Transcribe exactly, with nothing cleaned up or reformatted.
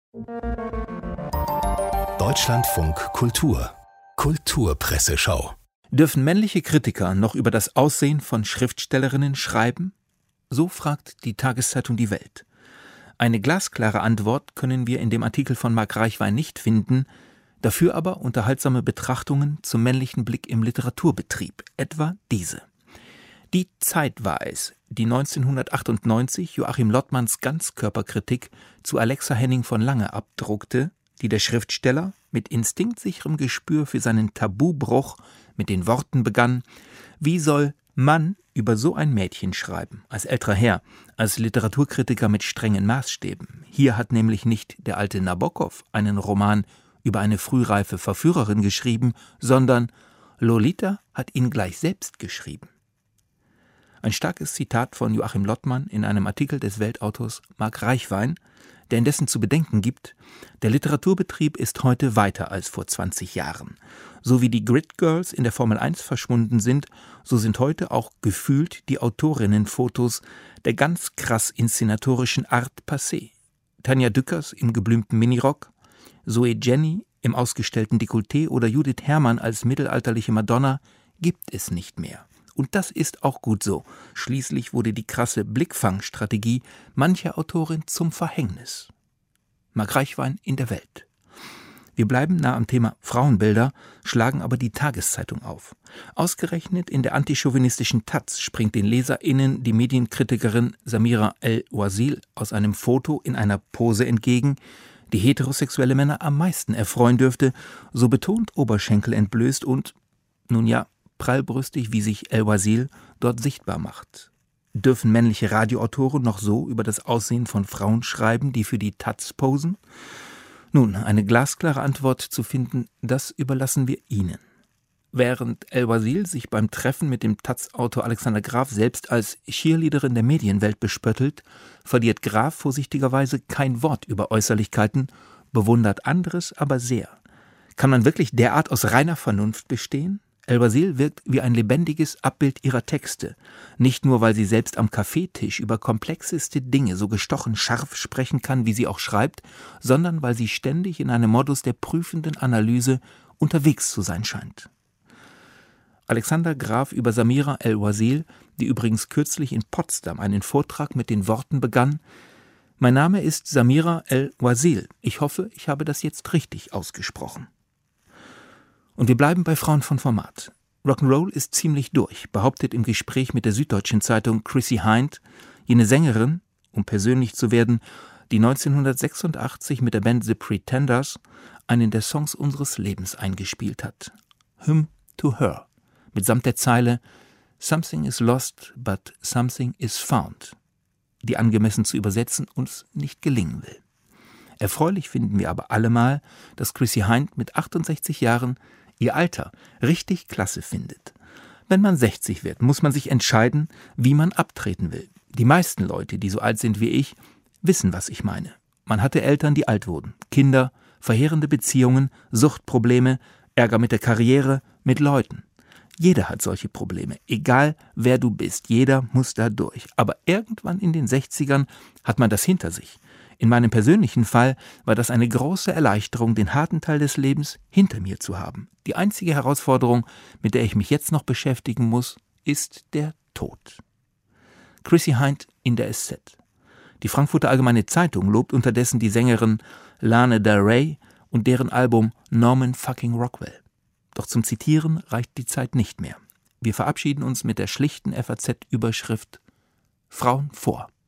Deutschlandfunk Kultur Kulturpresseschau. Dürfen männliche Kritiker noch über das Aussehen von Schriftstellerinnen schreiben? So fragt die Tageszeitung Die Welt. Eine glasklare Antwort können wir in dem Artikel von Mark Reichwein nicht finden, dafür aber unterhaltsame Betrachtungen zum männlichen Blick im Literaturbetrieb, etwa diese. Die Zeit war es, die neunzehnhundertachtundneunzig Joachim Lottmanns Ganzkörperkritik zu Alexa Henning von Lange abdruckte, die der Schriftsteller mit instinktsicherem Gespür für seinen Tabubruch mit den Worten begann: Wie soll Mann über so ein Mädchen schreiben, als älterer Herr, als Literaturkritiker mit strengen Maßstäben? Hier hat nämlich nicht der alte Nabokov einen Roman über eine frühreife Verführerin geschrieben, sondern Lolita hat ihn gleich selbst geschrieben. Ein starkes Zitat von Joachim Lottmann in einem Artikel des Weltautors Mark Reichwein, der indessen zu bedenken gibt: Der Literaturbetrieb ist heute weiter als vor zwanzig Jahren. So wie die Grid Girls in der Formel eins verschwunden sind, so sind heute auch gefühlt die Autorinnenfotos der ganz krass inszenatorischen Art passé. Tanja Dückers im geblümten Minirock, Zoe Jenny im ausgestellten Dekolleté oder Judith Herrmann als mittelalterliche Madonna gibt es nicht mehr. Und das ist auch gut so. Schließlich wurde die krasse Blickfangstrategie mancher Autorin zum Verhängnis. Mark Reichwein in der Welt. Wir bleiben nah am Thema Frauenbilder, schlagen aber die Tageszeitung auf. Ausgerechnet in der antichauvinistischen Taz springt den LeserInnen die Medienkritikerin Samira El-Ouazil aus einem Foto in einer Pose entgegen, die heterosexuelle Männer am meisten erfreuen dürfte, so betont Oberschenkel entblößt und, nun ja, prallbrüstig, wie sich El-Ouazil dort sichtbar macht. Dürfen männliche Radioautoren noch so über das Aussehen von Frauen schreiben, die für die Taz posen? Nun, eine glasklare Antwort zu finden, das überlassen wir Ihnen. Während El-Ouazil sich beim Treffen mit dem Taz-Autor Alexander Graf selbst als Cheerleaderin der Medienwelt bespöttelt, verliert Graf vorsichtigerweise kein Wort über Äußerlichkeiten, bewundert anderes aber sehr. Kann man wirklich derart aus reiner Vernunft bestehen? El-Ouazil wirkt wie ein lebendiges Abbild ihrer Texte, nicht nur, weil sie selbst am Kaffeetisch über komplexeste Dinge so gestochen scharf sprechen kann, wie sie auch schreibt, sondern weil sie ständig in einem Modus der prüfenden Analyse unterwegs zu sein scheint. Alexander Graf über Samira El-Ouazil, die übrigens kürzlich in Potsdam einen Vortrag mit den Worten begann: Mein Name ist Samira El-Ouazil. Ich hoffe, ich habe das jetzt richtig ausgesprochen. Und wir bleiben bei Frauen von Format. Rock'n'Roll ist ziemlich durch, behauptet im Gespräch mit der Süddeutschen Zeitung Chrissie Hynde, jene Sängerin, um persönlich zu werden, die neunzehnhundertsechsundachtzig mit der Band The Pretenders einen der Songs unseres Lebens eingespielt hat. Hymn to Her, mitsamt der Zeile Something is lost, but something is found, die angemessen zu übersetzen uns nicht gelingen will. Erfreulich finden wir aber allemal, dass Chrissie Hynde mit achtundsechzig Jahren ihr Alter richtig klasse findet. Wenn man sechzig wird, muss man sich entscheiden, wie man abtreten will. Die meisten Leute, die so alt sind wie ich, wissen, was ich meine. Man hatte Eltern, die alt wurden, Kinder, verheerende Beziehungen, Suchtprobleme, Ärger mit der Karriere, mit Leuten. Jeder hat solche Probleme, egal wer du bist, jeder muss da durch. Aber irgendwann in den sechzigern hat man das hinter sich. In meinem persönlichen Fall war das eine große Erleichterung, den harten Teil des Lebens hinter mir zu haben. Die einzige Herausforderung, mit der ich mich jetzt noch beschäftigen muss, ist der Tod. Chrissie Hynde in der S Z. Die Frankfurter Allgemeine Zeitung lobt unterdessen die Sängerin Lana Del Rey und deren Album Norman fucking Rockwell. Doch zum Zitieren reicht die Zeit nicht mehr. Wir verabschieden uns mit der schlichten F A Z-Überschrift Frauen vor.